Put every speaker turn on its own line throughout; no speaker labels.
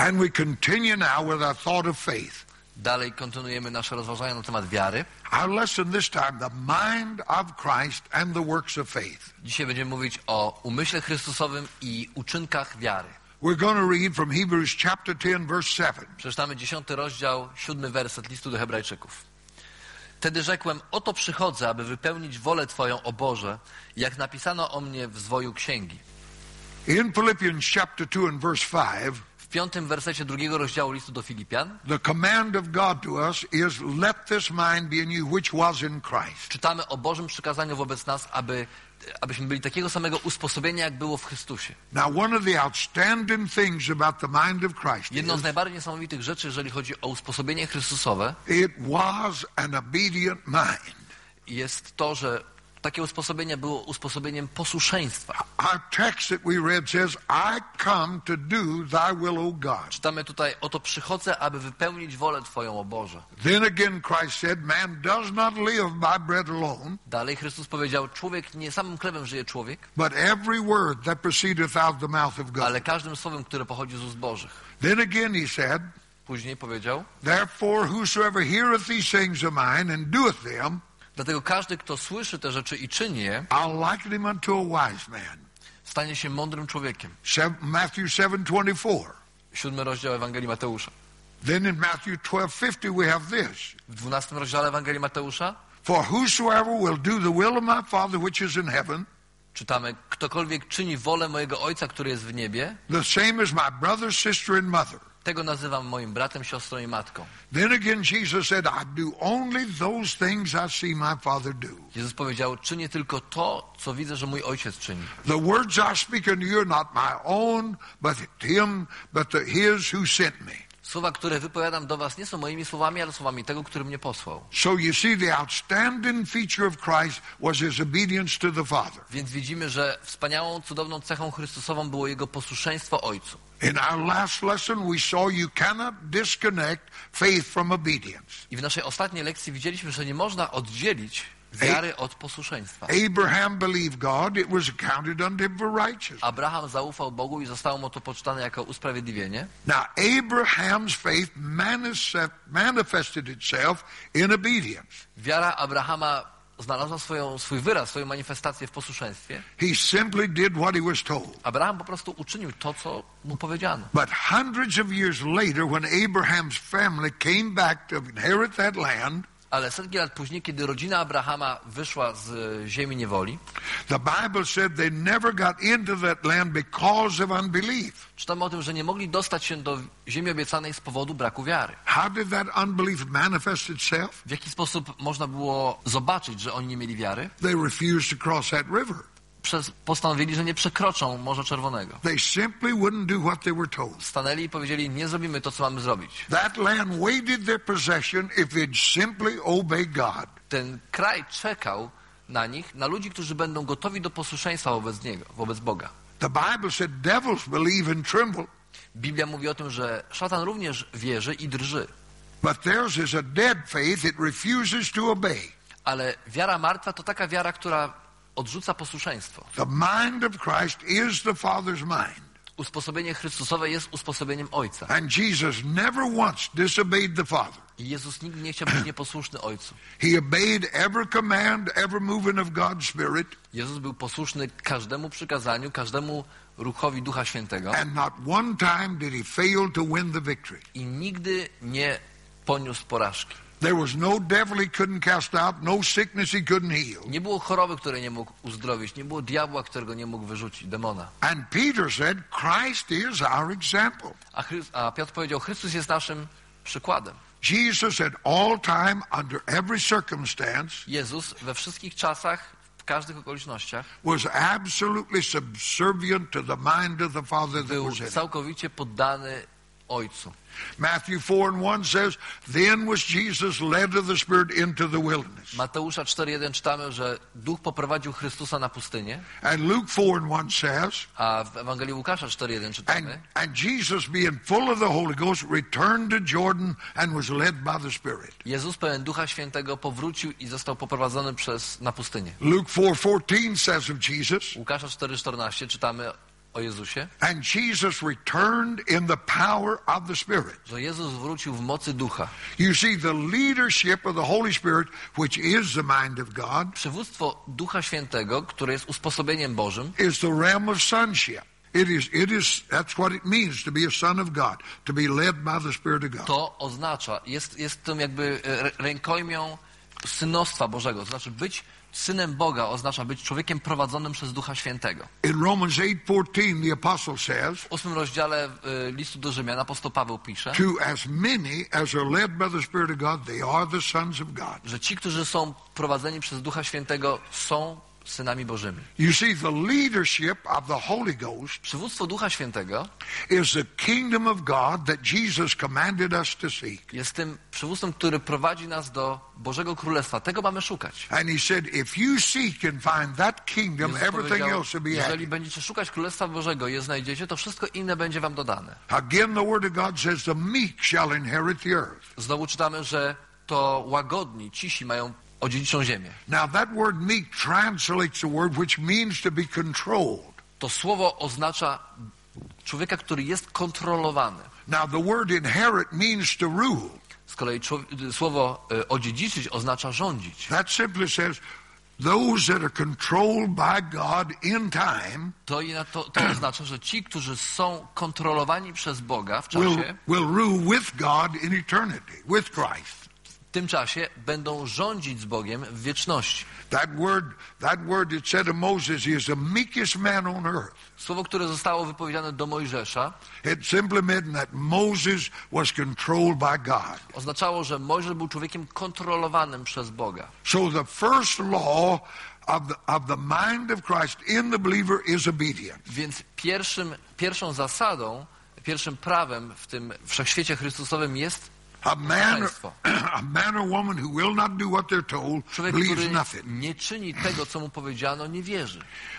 And we continue now with our thought of faith.
Dalej kontynuujemy nasze rozważania na temat wiary.
Our lesson this time, the mind of Christ and the works of faith.
Dzisiaj będziemy mówić o umyśle Chrystusowym i uczynkach wiary.
We're going to read from Hebrews chapter 10, verse 7.
Przeczytamy 10 rozdział, 7 werset listu do Hebrajczyków. Wtedy rzekłem, oto przychodzę, aby wypełnić wolę Twoją, o Boże, jak napisano o mnie w zwoju księgi.
In Philippians chapter 2 and verse 5,
W 5 wersecie 2 rozdziału listu do Filipian
the command of God to us is, let this mind be in you which was in Christ.
czytamy o Bożym przykazaniu wobec nas, abyśmy byli takiego samego usposobienia, jak było w Chrystusie.
Now, one of the outstanding things about the mind of Christ
Jedną z
is,
najbardziej niesamowitych rzeczy, jeżeli chodzi o usposobienie Chrystusowe,
it was an obedient mind.
jest to, że takie usposobienie było usposobieniem posłuszeństwa.
Our text that we read says, I come to do thy will, O God.
Czytamy tutaj, oto przychodzę, aby wypełnić wolę Twoją, o Boże.
Then again Christ said, man does not live by bread alone,
Dalej Chrystus powiedział, człowiek nie samym chlebem żyje człowiek,
but every word that proceedeth out of the mouth of God.
ale każdym słowem, które pochodzi z ust Bożych.
Then again he said,
Później powiedział,
therefore whosoever heareth these things of mine and doeth them,
dlatego każdy, kto słyszy te rzeczy i czyni je,
I'll liken him unto a wise man.
stanie się mądrym człowiekiem.
Matthew 7:24.
7 rozdział Ewangelii Mateusza.
Then in Matthew 12:50 we have this.
W 12 rozdziale Ewangelii Mateusza
For whosoever will do the will of my Father which is in heaven,
czytamy, ktokolwiek czyni wolę mojego Ojca, który jest w niebie,
the same as my brother, sister, and mother.
tego nazywam moim bratem, siostrą i matką.
Then again Jesus said, I do only those things I see my Father do.
Jezus powiedział, czynię tylko to, co widzę, że mój Ojciec czyni.
The words I speak unto you are not my own, but his who sent me.
Słowa, które wypowiadam do was, nie są moimi słowami, ale słowami tego, który mnie posłał.
So you see, the outstanding feature of Christ was his obedience to the Father.
Więc widzimy, że wspaniałą, cudowną cechą Chrystusową było Jego posłuszeństwo Ojcu.
In our last lesson we saw you cannot disconnect faith from obedience.
I w naszej ostatniej lekcji widzieliśmy, że nie można oddzielić wiary od posłuszeństwa.
Abraham believed God, it was accounted unto him for righteousness.
Abraham zaufał Bogu i zostało mu to poczytane jako usprawiedliwienie.
Now Abraham's faith manifested itself in obedience.
Wiara Abrahama znalazła swój wyraz, swoją manifestację w posłuszeństwie.
He simply did what he was told.
Abraham po prostu uczynił to, co mu powiedziano.
But hundreds of years later, when Abraham's family came back to inherit that land,
Ale setki lat później, kiedy rodzina Abrahama wyszła z ziemi niewoli,
the Bible said they never got into that land because of unbelief.
czytamy o tym, że nie mogli dostać się do ziemi obiecanej z powodu braku wiary.
How did that unbelief manifest itself?
W jaki sposób można było zobaczyć, że oni nie mieli wiary?
They refused to cross that river.
Postanowili, że nie przekroczą Morza Czerwonego.
They simply wouldn't do what they were told.
Stanęli i powiedzieli, nie zrobimy to, co mamy zrobić.
That land waited their possession if they'd simply obey God.
Ten kraj czekał na nich, na ludzi, którzy będą gotowi do posłuszeństwa wobec Boga.
The Bible said devils believe and tremble.
Biblia mówi o tym, że szatan również wierzy i drży.
But theirs is a dead faith. It refuses to obey.
Ale wiara martwa to taka wiara, która odrzuca posłuszeństwo.
The mind of Christ is the Father's mind.
Usposobienie Chrystusowe jest usposobieniem Ojca.
And Jesus never once disobeyed the Father.
I Jezus nigdy nie chciał być nieposłuszny Ojcu.
He obeyed every command, every moving of God's Spirit.
Jezus był posłuszny każdemu przykazaniu, każdemu ruchowi Ducha Świętego.
And not one time did he fail to win the victory.
I nigdy nie poniósł porażki.
There was no devil he couldn't cast out, no sickness he couldn't heal.
Nie było choroby, której nie mógł uzdrowić. Nie było diabła, którego nie mógł wyrzucić, demona.
And Peter said, Christ is our example.
A Piotr powiedział, Chrystus jest naszym przykładem.
Jesus at all time, under every circumstance,
Jezus we wszystkich czasach, w każdych okolicznościach
was absolutely subservient to the mind of the Father that
był
was in him.
całkowicie poddany Ojcu.
Matthew 4:1 says, then was Jesus led of the Spirit into the wilderness.
Mateusza 4:1 czytamy, że Duch poprowadził Chrystusa na pustynię,
And Luke 4:1 says,
a w Ewangelii Łukasza 4:1 czytamy,
and Jesus being full of the Holy Ghost returned to Jordan and was led by the Spirit.
Jezus pełen Ducha Świętego powrócił i został poprowadzony na pustynię.
Luke 4:14 says of Jesus,
Łukasza 4:14 czytamy o Jezusie,
and Jesus returned in the power of the Spirit.
że Jezus wrócił w mocy Ducha.
You see, the leadership of the Holy Spirit, which is the mind of God,
Przywództwo Ducha Świętego, które jest usposobieniem Bożym,
is the realm of sonship. That's what it means to be a son of God, to be led by the Spirit of God.
to oznacza, jest tym jakby rękojmią synostwa Bożego. To znaczy być synem Boga oznacza być człowiekiem prowadzonym przez Ducha Świętego.
In Romans 8:14, the apostle says,
W 8 rozdziale listu do Rzymian apostoł Paweł pisze,
to as many as are led by the Spirit of God, they are the sons of God.
że ci, którzy są prowadzeni przez Ducha Świętego, są synami Bożymi.
You see, the leadership of the Holy Ghost
Przywództwo Ducha Świętego
is the kingdom of God that Jesus commanded us to seek.
jest tym przywództwem, który prowadzi nas do Bożego Królestwa. Tego mamy szukać.
And he said, if you seek and find that kingdom,
Jezus
everything
powiedział,
else will be
jeżeli
added.
będziecie szukać Królestwa Bożego i je znajdziecie, to wszystko inne będzie wam dodane.
Again, the word of God says, the meek shall inherit the earth.
Znowu czytamy, że to łagodni, cisi mają odziedziczą ziemię.
Now, that word meek translates the word which means to be controlled.
To słowo oznacza człowieka, który jest kontrolowany.
Now, the word inherit means to rule.
Z kolei słowo odziedziczyć oznacza rządzić.
That simply says, those that are controlled by God in time
To oznacza, że ci, którzy są kontrolowani przez Boga w
will
czasie,
rule with God in eternity, with Christ.
w tym czasie będą rządzić z Bogiem w wieczności.
That word it said of Moses, he is the meekest man on earth.
Słowo, które zostało wypowiedziane do Mojżesza,
It simply meant that Moses was controlled by God.
oznaczało, że Mojżesz był człowiekiem kontrolowanym przez Boga.
So the first law of the mind of Christ in the believer is obedience.
Więc pierwszą zasadą, pierwszym prawem w tym wszechświecie Chrystusowym jest
A man or woman who will not do what they're told
człowiek,
believes
który
nothing.
nie czyni tego, co mu powiedziano, nie wierzy.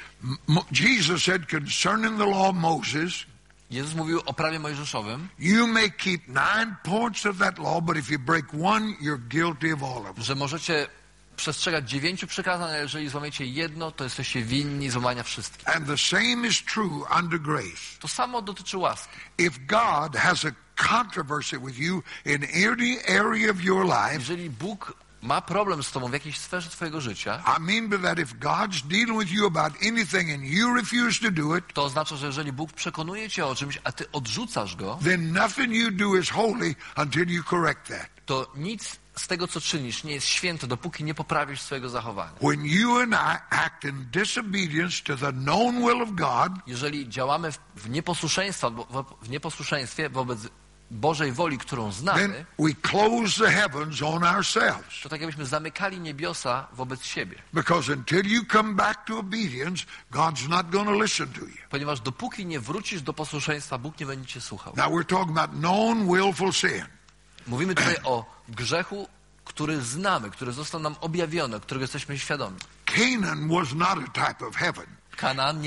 Jesus said concerning the law of Moses,
Jezus mówił o prawie mojżeszowym,
you may keep 9 points of that law, but if you break one, you're guilty of all of them.
że możecie przestrzegać 9 przykazań, a jeżeli złamiecie jedno, to jesteście winni złamania wszystkich.
And the same is true under grace.
To samo dotyczy łaski.
If God has a controversy with you in any area of your life,
Jeżeli Bóg ma problem z tobą w jakiejś sferze twojego życia,
I mean by that if God's dealing with you about anything and you refuse to do it,
to oznacza, że jeżeli Bóg przekonuje cię o czymś, a ty odrzucasz go,
then nothing you do is holy until you correct that.
to nic z tego, co czynisz, nie jest święte, dopóki nie poprawisz swojego zachowania.
When you and I act in disobedience to the known will of God,
Jeżeli działamy w nieposłuszeństwie wobec Bożej woli, którą
then
znamy,
we close the heavens on ourselves.
to tak jakbyśmy zamykali niebiosa wobec siebie.
Because until you come back to obedience, God's not going to listen to you.
Ponieważ dopóki nie wrócisz do posłuszeństwa, Bóg nie będzie cię słuchał.
Now we're talking about known willful sin.
Mówimy tutaj o grzechu, który znamy, który został nam objawiony, którego jesteśmy świadomi.
Canaan was not a type of heaven.
Kanaan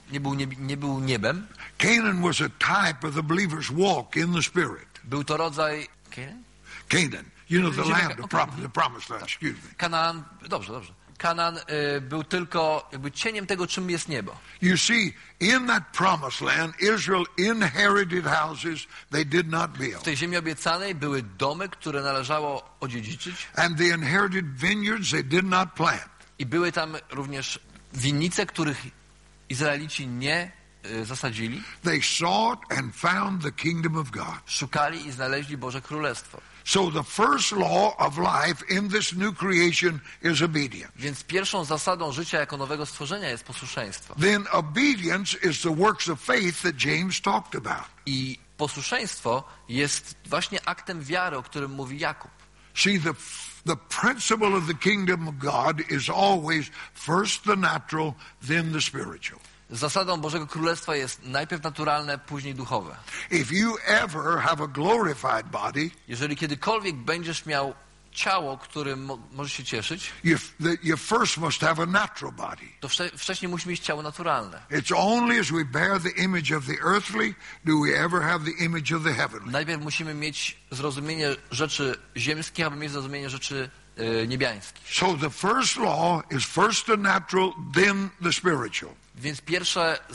nie był niebem.
Canaan was a type of the believer's walk in the Spirit.
Był to rodzaj...
Canaan, you know, the
Ziemia-
land, the promised land, excuse me.
Kanaan, dobrze. Kanaan był tylko jakby cieniem tego, czym jest niebo.
You see, in that promised land, Israel inherited houses they did not
W
build.
tej ziemi obiecanej były domy, które należało odziedziczyć
And they inherited vineyards they did not plant.
i były tam również winnice, których Izraelici nie zasadzili.
They sought and found the kingdom of God.
Szukali i znaleźli Boże Królestwo.
So the first law of life in this new creation is obedience.
Więc pierwszą zasadą życia jako nowego stworzenia jest posłuszeństwo.
Then obedience is the works of faith that James talked about.
I posłuszeństwo jest właśnie aktem wiary, o którym mówi Jakub.
See, the principle of the kingdom of God is always first the natural, then the spiritual.
Zasadą Bożego Królestwa jest najpierw naturalne, później duchowe.
If you ever have a glorified body,
Jeżeli kiedykolwiek będziesz miał ciało, którym możesz się cieszyć,
you first must have a natural body.
to wcześniej musi mieć ciało naturalne.
It's only as we bear the image of the earthly do we ever have the image of the heavenly.
Najpierw musimy mieć zrozumienie rzeczy ziemskich, aby mieć zrozumienie rzeczy niebiańskich.
So the first law is first the natural, then the spiritual.
Więc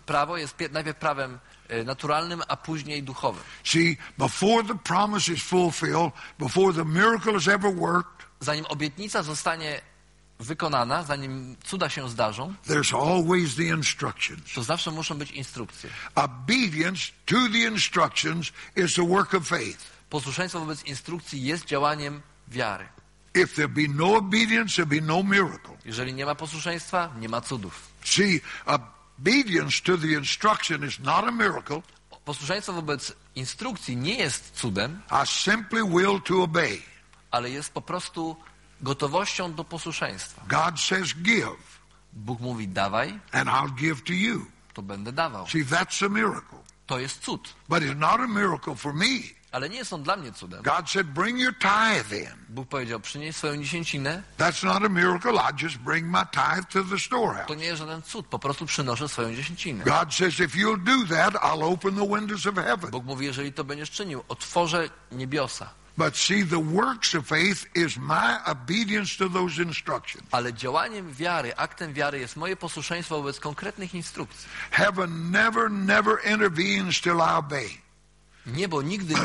prawo jest najpierw prawem naturalnym, a później duchowym.
See, before the promise is fulfilled, before the miracle is ever worked,
Zanim obietnica zostanie wykonana, zanim cuda się zdarzą,
there's always the instructions.
to zawsze muszą być instrukcje.
Obedience to the instructions is the work of faith.
Posłuszeństwo wobec instrukcji jest działaniem wiary.
If there be no obedience, there'll be no miracle.
Jeżeli nie ma posłuszeństwa, nie ma cudów.
See, obedience to the instruction is not a miracle.
Posłuszeństwo wobec instrukcji nie jest cudem,
I simply will to obey.
ale jest po prostu gotowością do posłuszeństwa.
God says give,
Bóg mówi dawaj,
and I'll give to you.
to będę dawał.
See, that's a miracle.
To jest cud.
But it's not a miracle for me.
Ale nie są dla mnie cudem.
God said, bring your tithe in.
Bóg powiedział, przynieś swoją dziesięcinę.
That's not a miracle. I just bring my tithe to the storehouse.
To nie jest żaden cud, po prostu przynoszę swoją dziesięcinę.
God says, if you'll do that, I'll open the windows of heaven.
Bóg mówi, jeżeli to będziesz czynił, otworzę niebiosa.
But see, the works of faith is my obedience to those instructions.
Ale działaniem wiary, aktem wiary jest moje posłuszeństwo wobec konkretnych instrukcji.
Heaven never intervenes till I obey.
Niebo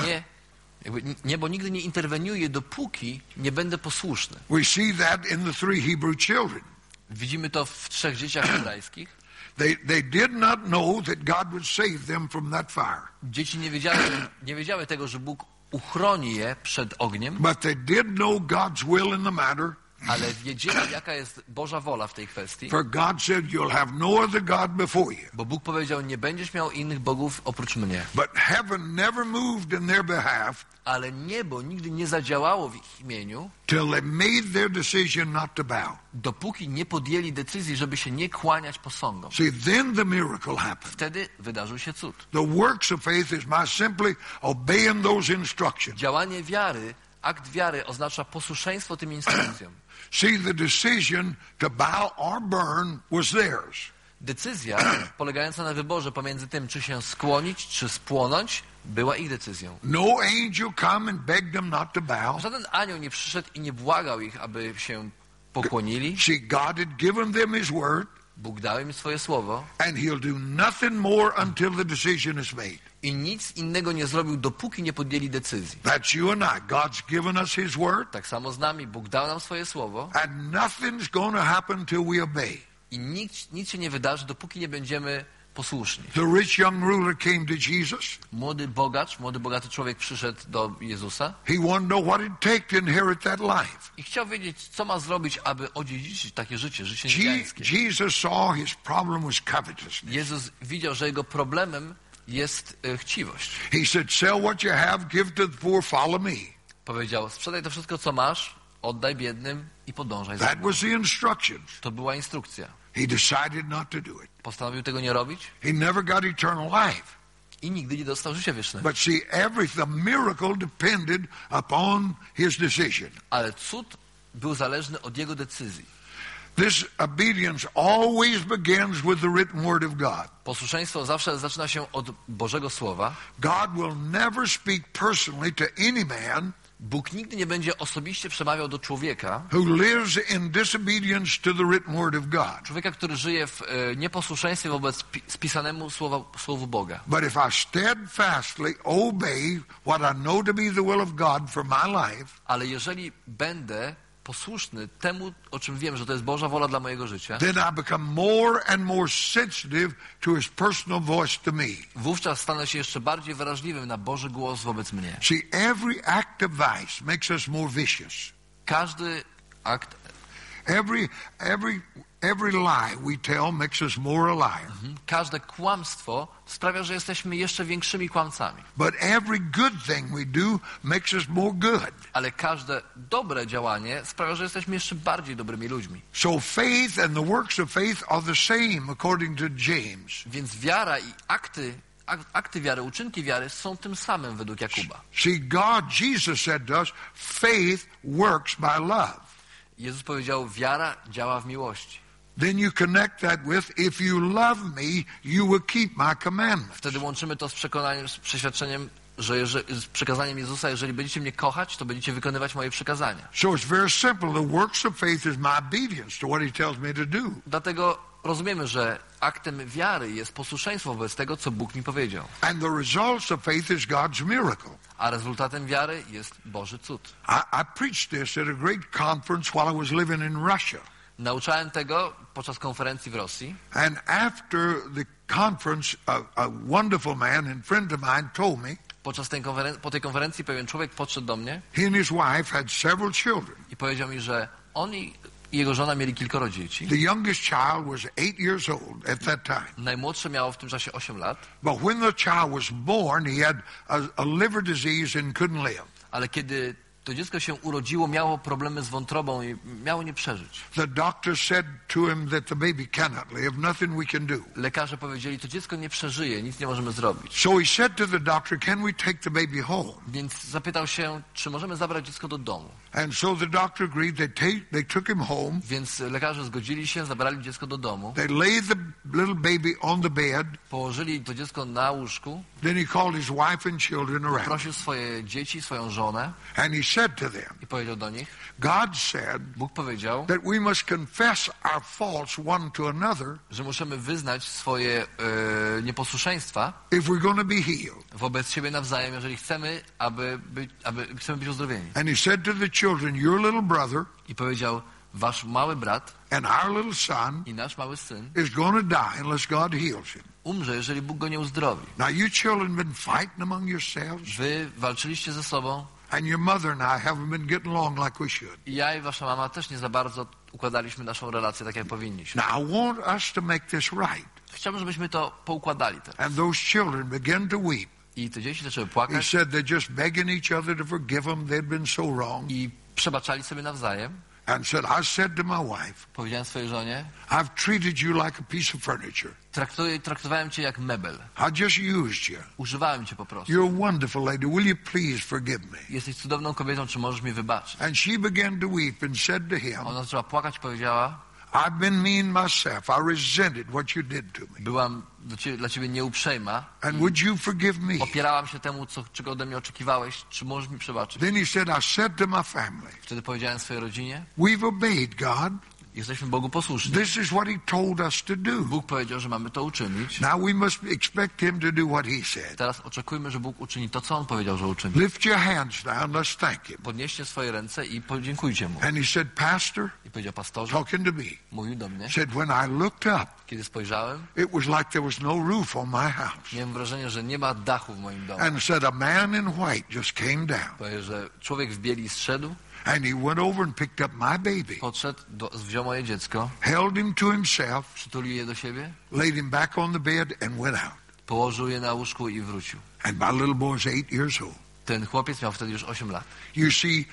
nigdy nie interweniuje, dopóki nie będę posłuszny.
We see that in the 3 Hebrew children.
Widzimy to w 3 dzieciach hebrajskich.
They did not know that God would save them from that fire.
Dzieci nie wiedziały tego, że Bóg uchroni je przed ogniem,
But they did know God's will in the matter.
ale wiedzieli, jaka jest Boża wola w tej kwestii.
For God said, you'll have no other God before you.
Bo Bóg powiedział, nie będziesz miał innych bogów oprócz mnie.
But heaven never moved in their behalf
Ale niebo nigdy nie zadziałało w ich imieniu,
till they made their decision not to bow.
dopóki nie podjęli decyzji, żeby się nie kłaniać posągom.
See, then the miracle happened.
Wtedy wydarzył się cud.
The works of faith is my simply obeying those instructions.
Działanie wiary, akt wiary oznacza posłuszeństwo tym instrukcjom.
See, the decision to bow or burn was theirs.
Decyzja polegająca na wyborze pomiędzy tym, czy się skłonić, czy spłonąć, była ich decyzją.
No angel come and begged them not to bow.
Żaden anioł nie przyszedł i nie błagał ich, aby się pokłonili.
See, God had given them His word,
Bóg dał im swoje słowo
and He'll do nothing more until the decision is made.
i nic innego nie zrobił, dopóki nie podjęli decyzji.
That's you and I. God's given us His word,
Tak samo z nami. Bóg dał nam swoje słowo
and nothing's going to happen till we obey.
i nic się nie wydarzy, dopóki nie będziemy posłuszni.
The rich young ruler came to Jesus.
Młody bogaty człowiek przyszedł do Jezusa
He wanted to know what it'd take to inherit that life.
i chciał wiedzieć, co ma zrobić, aby odziedziczyć takie życie niebiańskie.
Jesus saw his problem was covetousness.
Jezus widział, że jego problemem jest chciwość.
He said, sell what you have, give to the poor, follow me.
Powiedział, sprzedaj to wszystko, co masz, oddaj biednym i podążaj za
That
mną.
was the instructions.
To była instrukcja.
He decided not to do it.
Postanowił tego nie robić
He never got eternal life.
i nigdy nie dostał życia wiecznego.
But see, the miracle depended upon his decision.
Ale cud był zależny od jego decyzji.
This obedience always begins with the written word of God.
Posłuszeństwo zawsze zaczyna się od Bożego Słowa.
God will never speak personally to any man
Bóg nigdy nie będzie osobiście przemawiał do człowieka,
who lives in disobedience to the written word of God.
człowieka, który żyje w nieposłuszeństwie wobec spisanemu słowu Boga.
But if I steadfastly obey what I know to be the will of God for my life,
Ale jeżeli będę posłuszny temu, o czym wiem, że to jest Boża wola dla mojego życia,
then I become more and more sensitive to his personal voice to me.
wówczas stanę się jeszcze bardziej wrażliwym na Boży głos wobec mnie.
See, every act of vice makes us more vicious.
Każdy akt,
Every lie we tell makes us more a liar.
każde kłamstwo sprawia, że jesteśmy jeszcze większymi kłamcami.
But every good thing we do makes us more good.
Ale każde dobre działanie sprawia, że jesteśmy jeszcze bardziej dobrymi ludźmi.
So faith and the works of faith are the same according to James.
Więc wiara i akty wiary, uczynki wiary są tym samym według Jakuba.
See, Jesus said to us, faith works by love.
Jezus powiedział, wiara działa w miłości.
Then you connect that with, if you love me, you will keep my commandments.
Wtedy łączymy to z przekonaniem, z przeświadczeniem, z przekazaniem Jezusa, jeżeli będziecie mnie kochać, to będziecie wykonywać moje przykazania.
So it's very simple. The works of faith is my obedience to what he tells me to do.
Dlatego rozumiemy, że aktem wiary jest posłuszeństwo wobec tego, co Bóg mi powiedział.
And the results of faith is God's miracle.
A rezultatem wiary jest Boży cud.
I preached this at a great conference while I was living in Russia.
Nauczałem tego podczas konferencji w Rosji.
And after the conference, a wonderful man and friend of mine told me
Po tej konferencji pewien człowiek podszedł do mnie
he and his wife had several children.
i powiedział mi, że on i jego żona mieli kilkoro dzieci.
The youngest child was 8 years old at that time.
Najmłodsze miało w tym czasie 8 lat.
But when the child was born, he had a liver disease and couldn't live.
Ale kiedy to dziecko się urodziło, miało problemy z wątrobą i miało nie przeżyć.
The doctor said to him that the baby cannot live, nothing we can do.
Lekarze powiedzieli, to dziecko nie przeżyje, nic nie możemy zrobić.
So he said to the doctor, can we take the baby home?
Więc zapytał się, czy możemy zabrać dziecko do domu.
And so the doctor agreed. They took him home.
Więc lekarze zgodzili się, zabrali dziecko do domu.
They laid the little baby on the bed.
Położyli to dziecko na łóżku.
Then he called his wife and children around.
Prosił swoje dzieci, swoją żonę.
And he said to them,
I powiedział do nich,
God said
Bóg powiedział,
that we must confess our faults one to another
że musimy wyznać swoje nieposłuszeństwa
if we're going to be healed.
wobec siebie nawzajem, jeżeli chcemy, aby chcemy być uzdrowieni.
And he said to the children, your little brother
I powiedział, wasz mały brat
and our little son
i nasz mały syn
is going to die unless God heals him.
umrze, jeżeli Bóg go nie uzdrowi.
Now you children been fighting among yourselves,
Wy walczyliście ze sobą
and your mother and I haven't been getting along like we should.
i ja i wasza mama też nie za bardzo układaliśmy naszą relację tak, jak powinniśmy.
Now I want us to make this right.
Chciałbym, żebyśmy to poukładali teraz.
And those children began to weep.
I te dzieci zaczęły
He
płakać
said they're just begging each other to forgive them. They'd been so wrong.
i przebaczali sobie nawzajem.
And said, I said to my wife,
Powiedziałem swojej żonie,
I've treated you like a piece of furniture.
traktowałem cię jak mebel.
I just used you.
Używałem cię po prostu.
You're a wonderful lady. Will you please forgive me?
Jesteś cudowną kobietą, czy możesz mi wybaczyć?
And she began to weep and said to him,
Ona zaczęła płakać i powiedziała,
I've been mean myself. I resented what you did to me.
byłam dla ciebie nieuprzejma.
And would you forgive me?
Opierałam się temu, czego ode mnie oczekiwałeś. Czy możesz mi przebaczyć?
Then he said, I said to my family,
Wtedy powiedziałem swojej rodzinie,
we've obeyed God.
jesteśmy Bogu posłuszni.
This is what he told us to do.
Bóg powiedział, że mamy to uczynić.
Now we must expect him to do what he said.
Teraz oczekujmy, że Bóg uczyni to, co On powiedział, że uczyni.
Lift your hands down. Let's thank him.
Podnieście swoje ręce i podziękujcie Mu.
And he said, Pastor,
I powiedział pastorze,
talking to me,
mówił do mnie,
said, when I looked up,
kiedy spojrzałem,
it was like there was no roof on my house.
miałem wrażenie, że nie ma dachu w moim domu.
And said, a man in white just came down.
Powiedział, że człowiek w bieli zszedł,
And he went over and picked up my baby,
podszedł, wziął moje dziecko,
held him to himself,
przytulił je do siebie,
laid him back on the bed, and went out.
położył je na łóżku i wrócił.
And my little boy's 8 years old.
Ten chłopiec miał wtedy już 8 lat.
You see,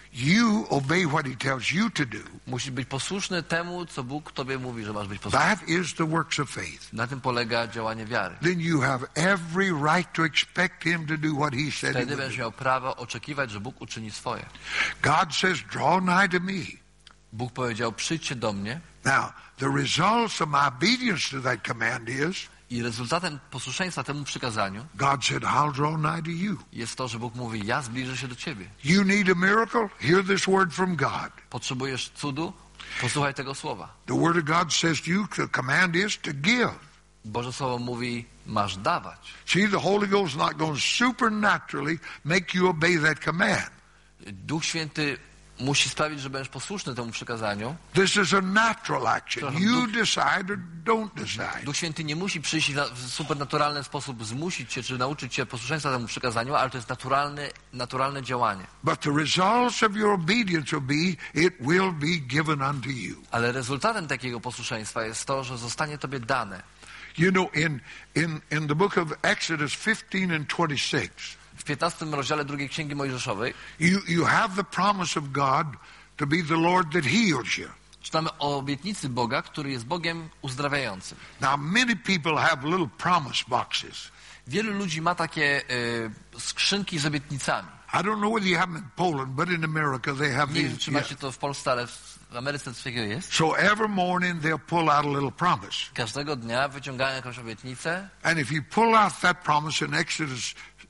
you obey what he tells you to do.
Musisz być posłuszny temu, co Bóg tobie mówi, że masz być posłuszny.
That is the works of faith.
Na tym polega działanie wiary.
Then you have every right to expect him to do what he said he
Wtedy
would
będziesz
do.
miał prawo oczekiwać, że Bóg uczyni swoje.
God says, draw nigh to me.
Bóg powiedział, przyjdźcie do mnie.
Now, the results of my obedience to that command is,
I rezultatem posłuszeństwa temu przykazaniu
God said, I'll draw nigh to you.
jest to, że Bóg mówi, ja zbliżę się do ciebie.
You need a miracle? Hear this word from God.
Potrzebujesz cudu? Posłuchaj tego słowa.
The word of God says to you, the command is to give.
Boże Słowo mówi, masz dawać.
See, the Holy Ghost is not going to supernaturally make you obey that command.
Duch Święty musi sprawić, że będziesz posłuszny temu przykazaniu.
This is a natural action. You decide or don't decide.
Duch Święty nie musi przyjść i w supernaturalny sposób zmusić cię, czy nauczyć cię posłuszeństwa temu przykazaniu, ale to jest naturalne działanie.
But the results of your obedience will be, it will be given unto you.
Ale rezultatem takiego posłuszeństwa jest to, że zostanie tobie dane.
You know, in the book of Exodus 15 and 26,
W 15 rozdziale 2 Księgi Mojżeszowej
you have the promise of God to be the Lord that heals you.
czytamy o obietnicy Boga, który jest Bogiem uzdrawiającym.
Now, many people have little promise boxes.
Wielu ludzi ma takie skrzynki z obietnicami.
I don't know whether you have them in Poland, but in America they have
Nie wiem,
these.
czy macie to w Polsce, ale w Ameryce coś takiego jest.
So every morning they'll pull out a little promise.
Każdego dnia wyciągają jakąś obietnicę
And if you pull out that promise in Exodus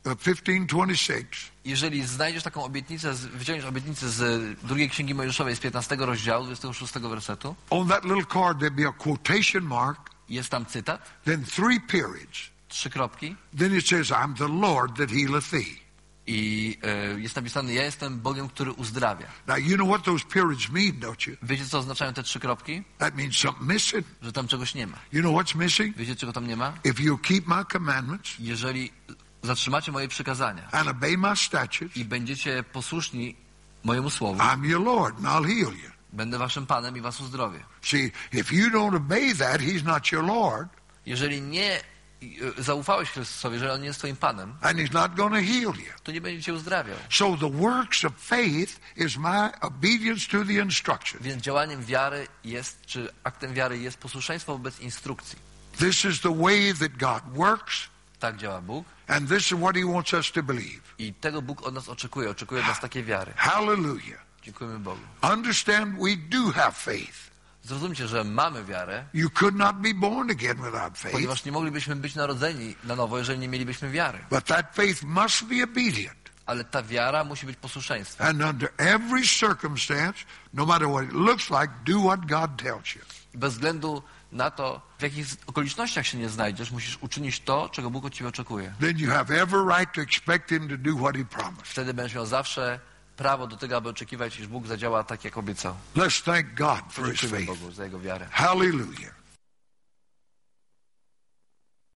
15:26.
Jeżeli znajdziesz taką obietnicę, wyciągniesz obietnicę z drugiej Księgi Mojżeszowej z 15 rozdziału, 26 wersetu.
On that little card there'll be a quotation mark.
Jest tam cytat.
Then 3 periods.
3 kropki.
Then it says, I'm the Lord that healeth thee.
I jest napisane, ja jestem Bogiem, który uzdrawia.
Now, you know what those periods mean, don't you?
Wiecie, co oznaczają te 3 kropki?
That means something missing.
Że tam czegoś nie ma.
You know what's missing?
Wiecie, czego tam nie ma?
If you keep my commandments
Jeżeli zatrzymacie moje przykazania
and obey my statutes,
i będziecie posłuszni mojemu słowu,
I'm your Lord and I'll heal you.
będę waszym Panem i was uzdrowię.
See, if you don't obey that, he's not your Lord
Jeżeli nie zaufałeś Chrystusowi, jeżeli On nie jest twoim Panem,
and he's not going to heal you.
to nie będzie cię uzdrawiał.
So the works of faith is my obedience to the instruction.
Więc działaniem wiary jest, czy aktem wiary jest posłuszeństwo wobec instrukcji.
This is the way that God works,
Tak działa Bóg
and this is what he wants us to believe.
i tego Bóg od nas oczekuje. Oczekuje od nas takiej wiary.
Hallelujah.
Dziękujemy Bogu.
Understand we do have faith.
Zrozumcie, że mamy wiarę,
You could not be born again without faith.
ponieważ nie moglibyśmy być narodzeni na nowo, jeżeli nie mielibyśmy wiary.
But that faith must be obedient.
Ale ta wiara musi być posłuszeństwem.
And under every circumstance, no matter what it looks like, do what God tells you.
Bez względu na to, w jakich okolicznościach się nie znajdziesz, musisz uczynić to, czego Bóg od ciebie oczekuje.
Then you have every right to expect him to do what he promised.
Wtedy będziesz miał zawsze prawo do tego, aby oczekiwać, iż Bóg zadziała tak, jak obiecał.
Let's thank God for his
Dziękujemy
faith.
Bogu za Jego wiarę.
Hallelujah.